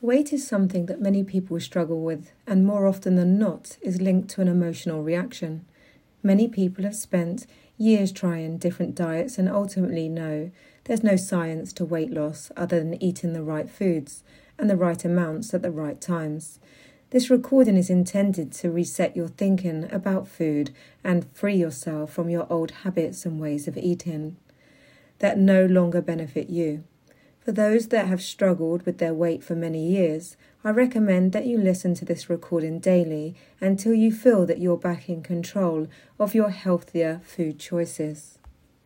Weight is something that many people struggle with, and more often than not is linked to an emotional reaction. Many people have spent years trying different diets and ultimately know there's no science to weight loss other than eating the right foods and the right amounts at the right times. This recording is intended to reset your thinking about food and free yourself from your old habits and ways of eating that no longer benefit you. For those that have struggled with their weight for many years, I recommend that you listen to this recording daily until you feel that you're back in control of your healthier food choices.